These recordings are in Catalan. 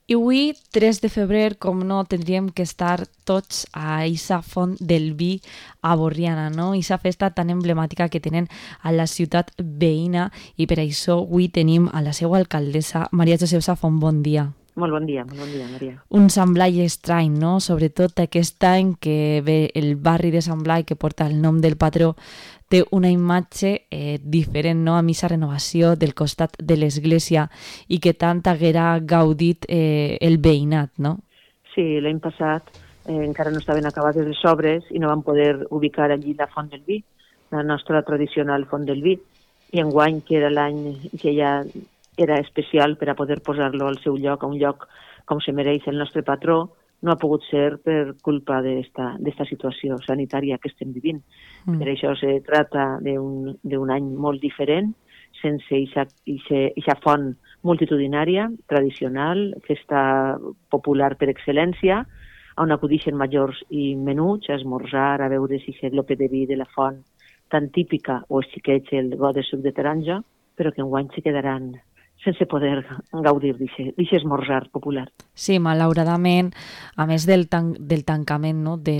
I avui, 3 de febrer, com no, tindríem que estar tots a Issa Font del Vi a Borriana, no? Issa festa tan emblemàtica que tenen a la ciutat veïna i per això avui tenim a la seva alcaldessa, Maria Josep Safont. Bon dia. Molt bon dia, Maria. Un Sant Blai estrany, no? Sobretot aquest any que ve el barri de Sant Blai, que porta el nom del patró, té una imatge diferent, no? Amb aquesta renovació del costat de l'església i que tant haguera gaudit el veïnat, no? Sí, l'any passat encara no estaven acabades les obres i no vam poder ubicar allí la Font del Vi, la nostra tradicional Font del Vi, i enguany, que era l'any que ja era especial per a poder posar-lo al seu lloc, a un lloc com se mereix el nostre patró, no ha pogut ser per culpa d'esta situació sanitària que estem vivint. Per això se trata d'un any molt diferent, sense eixa font multitudinària, tradicional, festa popular per excel·lència, on acudixen majors i menuts a esmorzar, a veure si és l'ope de vi de la font tan típica o els xiquets el got de suc de taronja, però que enguany se quedaran sense poder gaudir d'aquest esmorzar popular. Sí, malauradament, a més del tancament, no, de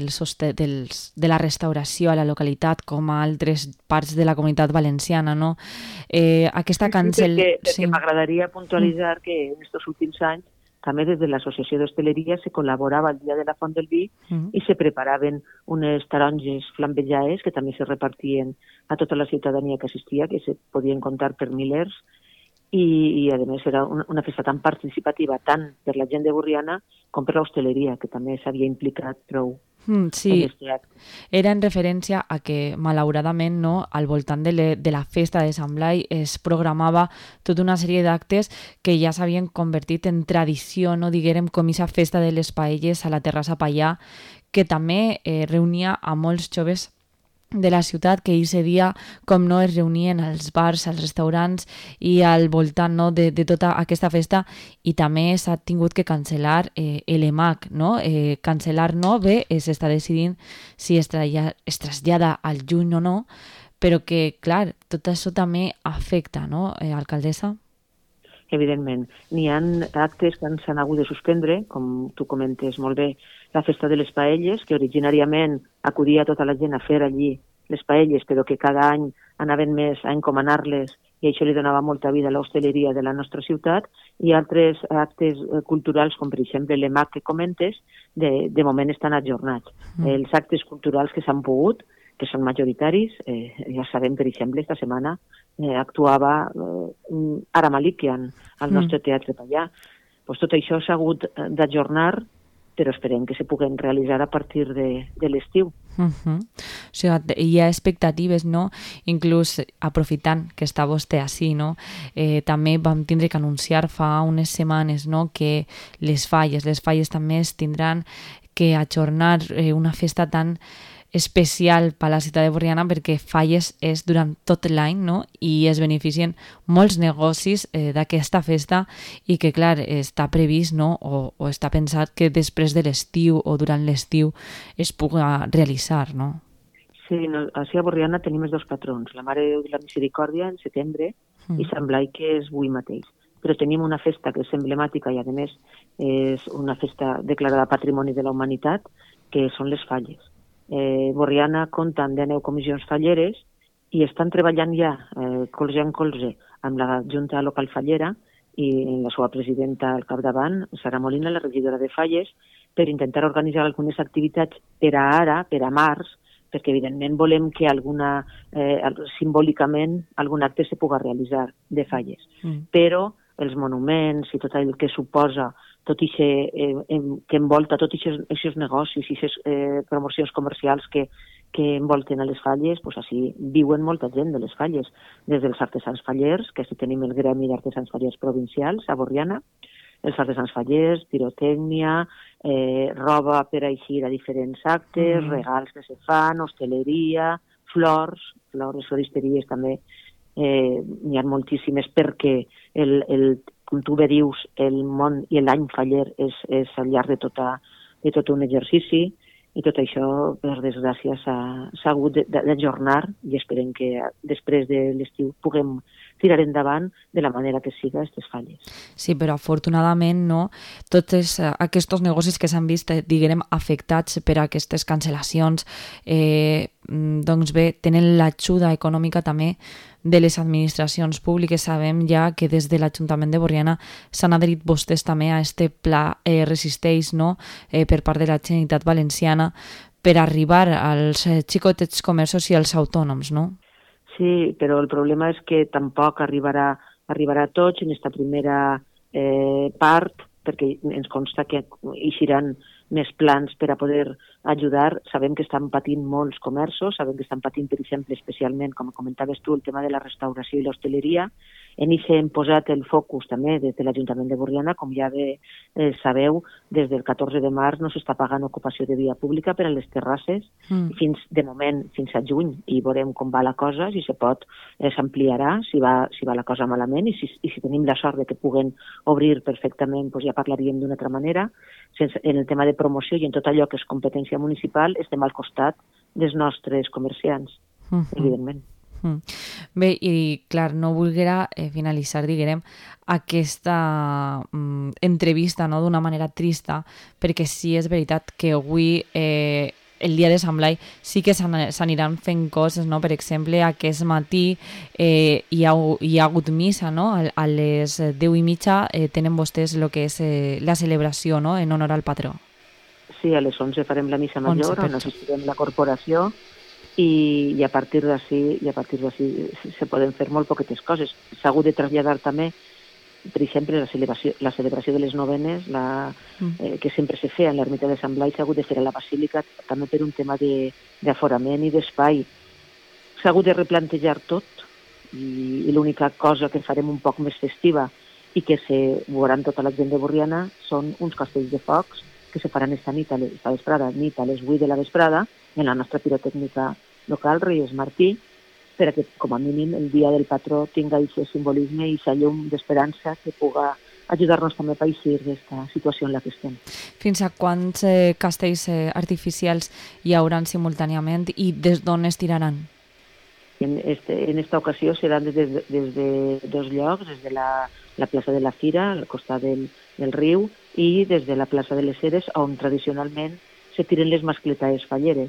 la restauració a la localitat com a altres parts de la comunitat valenciana, no? Aquesta Perquè m'agradaria puntualitzar que en aquests últims anys també des de l'Associació d'Hostaleria se col·laborava al dia de la Font del Vi i se preparaven unes taronges flambejades que també se repartien a tota la ciutadania que assistia, que se podien comptar per milers, i a més era una festa tan participativa tant per la gent de Borriana com per l'hostaleria, que també s'havia implicat prou. Sí, era en referència a que malauradament, no, al voltant de la festa de Sant Blai es programava tota una sèrie d'actes que ja s'havien convertit en tradició, no, diguérem, com aquesta festa de les paelles a la terrassa Pallà, que també reunia a molts joves de la ciutat que aquest dia, com no, es reunien als bars, als restaurants i al voltant, no, de tota aquesta festa, i també s'ha tingut que cancel·lar l'EMAC, no? Cancel·lar no, bé, s'està decidint si es trasllada al juny o no, però que, clar, tot això també afecta, no, alcaldessa? Evidentment. N'hi ha actes que s'han hagut de suspendre, com tu comentes molt bé, la festa de les paelles, que originàriament acudia tota la gent a fer allí les paelles, però que cada any anaven més a encomanar-les i això li donava molta vida a l'hostaleria de la nostra ciutat, i altres actes culturals, com per exemple l'EMAC que comentes, de moment estan ajornats. Els actes culturals que s'han pogut, que són majoritaris, ja sabem, per exemple, esta setmana actuava Ara Malikian al nostre teatre Pallà. Pues tot això s'ha hagut d'ajornar, però esperem que se puguen realitzar a partir de l'estiu. O sigui, hi ha expectatives, no? Inclús aprofitant que està vostè així, no? També vam tindre que anunciar fa unes setmanes, no, que les falles també es tindran que ajornar una festa tan especial per a la ciutat de Borriana, perquè falles és durant tot l'any, no? I es beneficien molts negocis d'aquesta festa i que, clar, està previst, no? O està pensat que després de l'estiu o durant l'estiu es puga realitzar, no? Sí, així a Borriana tenim els dos patrons, la Mare de Déu de la Misericòrdia en setembre i Sant Blai, que és avui mateix. Però tenim una festa que és emblemàtica i, a més, és una festa declarada Patrimoni de la Humanitat, que són les falles. Borriana compta amb 19 comissions falleres i estan treballant ja colze en colze amb la Junta Local Fallera i la seva presidenta al capdavant, Sara Molina, la regidora de Falles, per intentar organitzar algunes activitats per a ara, per a març, perquè evidentment volem que simbòlicament algun acte se pugui realitzar de falles. Però els monuments i tot el que suposa tot això que envolta tots aquests negocis i aquestes promocions comercials que envolten a les falles, doncs així viuen molta gent de les falles, des dels artesans fallers, que així tenim el gremi d'artesans fallers provincials a Borriana, els artesans fallers, pirotècnia, roba per a eixir a diferents actes, regals que se fan, hostaleria, flors, floristeries també, n'hi ha moltíssimes perquè com tu bé dius, el món i l'any faller és al llarg de tot un exercici. i tot això, per desgràcia, s'ha hagut d'ajornar i esperem que després de l'estiu puguem tirar endavant de la manera que siga aquestes falles. Sí, però afortunadament no, tots aquests negocis que s'han vist, diguem, afectats per aquestes cancel·lacions, doncs bé, tenen l'ajuda econòmica també de les administracions públiques. Sabem ja que des de l'Ajuntament de Borriana s'han adherit vostès també a este pla Resisteix, no? Per part de la Generalitat Valenciana per arribar als xicotets comerços i als autònoms, no? Sí, però el problema és que tampoc arribarà a tots en aquesta primera part, perquè ens consta que eixiran més plans per a poder ajudar. Sabem que estan patint molts comerços, sabem que estan patint, per exemple, especialment, com comentaves tu, el tema de la restauració i l'hostaleria. En això hem posat el focus també des de l'Ajuntament de Borriana. Com ja bé sabeu, des del 14 de març no s'està pagant ocupació de via pública per a les terrasses, de moment fins a juny, i veurem com va la cosa, si se pot s'ampliarà, si va la cosa malament, i si tenim la sort de que puguen obrir perfectament, doncs ja parlaríem d'una altra manera. En el tema de promoció i en tot allò que és competència municipal estem al costat dels nostres comerciants, evidentment. Bé, i clar, no volguera finalitzar, diguem, aquesta entrevista d'una manera trista, perquè sí és veritat que avui, el dia de Sant Blai, sí que s'aniran fent coses, no? Per exemple, aquest matí hi ha hagut missa, no? A les 10:30 tenen vostès el que és la celebració, no? En honor al patró. Sí, a les 11 farem la missa major, on assistirem la corporació, i a partir d'ací se poden fer molt poquetes coses. S'ha hagut de traslladar també, per exemple, la celebració de les novenes, que sempre se feia en l'ermita de Sant Blai, s'ha hagut de fer a la Basílica també per un tema d'aforament i d'espai. S'ha hagut de replantejar tot, i l'única cosa que farem un poc més festiva i que se veuran tota la gent de Borriana són uns castells de focs que se faran esta nit a les 8 de la vesprada, en la nostra pirotècnica local, Reis Martí, per a que, com a mínim, el dia del patró tinga aquest simbolisme i aquesta llum d'esperança que puga ajudar-nos també a eixir d'aquesta situació en la que estem. Fins a quants castells artificials hi hauran simultàniament i des d'on es tiraran? En esta ocasió seran des de dos llocs, des de la plaça de la Fira, al costat del riu, i des de la plaça de les Heres, on tradicionalment se tiren les mascletaes falleres.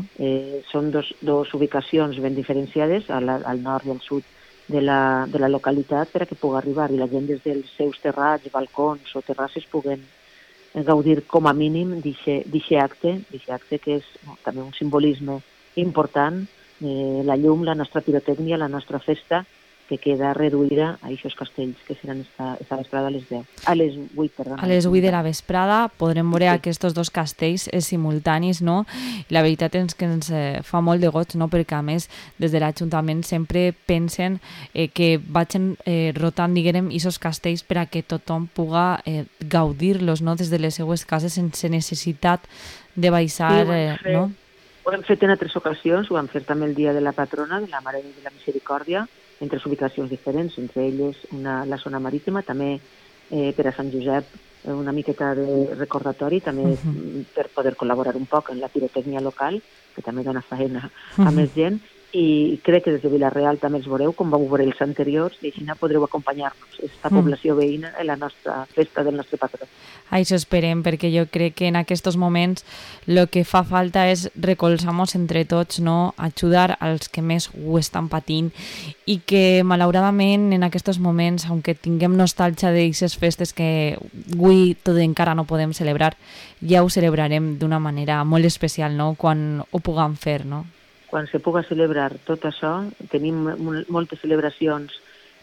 Són dos ubicacions ben diferenciades, al nord i al sud de la localitat, per a que pugui arribar i la gent des dels seus terrats, balcons o terrasses puguen gaudir com a mínim d'aquest acte que és també un simbolisme important, la llum, la nostra pirotècnia, la nostra festa, que queda reduïda a aquests castells, que seran esta vesprada a les 10. A les 8, perdó. A les 8 de la vesprada podrem veure aquests dos castells simultanis, no? La veritat és que ens fa molt de goig, no? Perquè a més, des de l'Ajuntament sempre pensen que vagin rotant, diguem, aquests castells per a que tothom puga gaudir-los, no? Des de les seues cases sense necessitat de baixar, no? Ho hem fet en altres ocasions, ho hem fet també el dia de la patrona, de la Mare de la Misericòrdia, en 3 ubicacions diferents, entre elles la zona marítima, també per a Sant Josep una miqueta de recordatori, també per poder col·laborar un poc en la pirotècnia local, que també dona feina a més gent, i crec que des de Vila-real també els veureu, com vau veure els anteriors, i així podreu acompanyar-nos, aquesta població veïna, en la nostra festa del nostre patró. Això esperem, perquè jo crec que en aquests moments el que fa falta és recolzar-nos entre tots, no? Ajudar als que més ho estan patint, i que malauradament en aquests moments, aunque tinguem nostàlgia d'aquestes festes que avui tot encara no podem celebrar, ja ho celebrarem d'una manera molt especial, no? Quan ho puguem fer, no? Quan se puga celebrar tot això, tenim moltes celebracions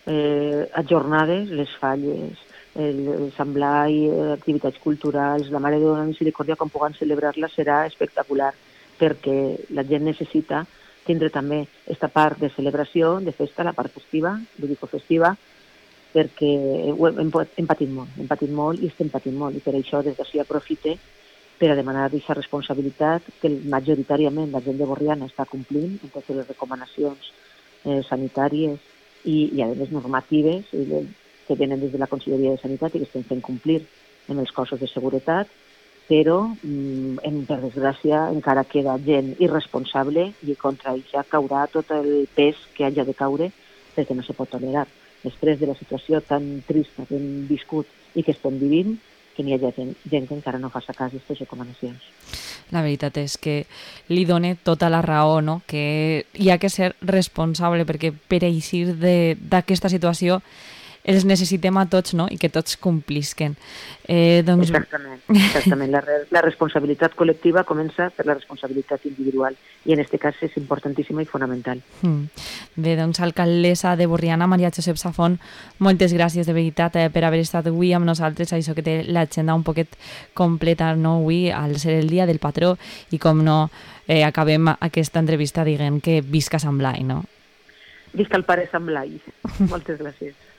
ajornades, les falles, el Sant Blai, activitats culturals, la Mare de la Misericòrdia, quan puguem celebrar-la serà espectacular, perquè la gent necessita tindre també aquesta part de celebració, de festa, la part festiva, ludico-festiva, perquè hem patit molt i estem patint molt, i per això des d'ací aprofite per a demanar aquesta responsabilitat que majoritàriament la gent de Borriana està complint en totes les recomanacions sanitàries i a més normatives que venen des de la Conselleria de Sanitat i que estem fent complir en els cossos de seguretat, però, per desgràcia, encara queda gent irresponsable i contra això caurà tot el pes que hagi de caure, perquè no se pot tolerar. Després de la situació tan trista que hem viscut i que estem vivint, que n'hi ha gent que encara no fa cas d'aquestes recomanacions. La veritat és que li dona tota la raó, no? Que hi ha que ser responsable, perquè per eixir d'aquesta situació els necessitem a tots, no? I que tots complisquen. Exactament. La responsabilitat col·lectiva comença per la responsabilitat individual i en aquest cas és importantíssima i fonamental. Bé, doncs, alcaldessa de Borriana, Maria Josep Safont, moltes gràcies de veritat per haver estat avui amb nosaltres, això que té l'agenda un poquet completa, no? Avui, al ser el dia del patró, i com no, acabem aquesta entrevista dient que visca Sant Blai, no? Visca el pare Sant Blai. Moltes gràcies.